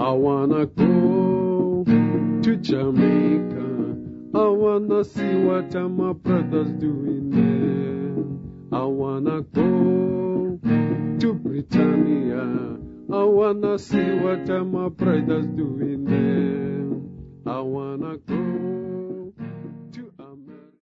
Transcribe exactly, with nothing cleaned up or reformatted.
I wanna go to Jamaica. I wanna see what my brothers doing there. I wanna go to Britannia. I wanna see what my brothers doing there. I wanna go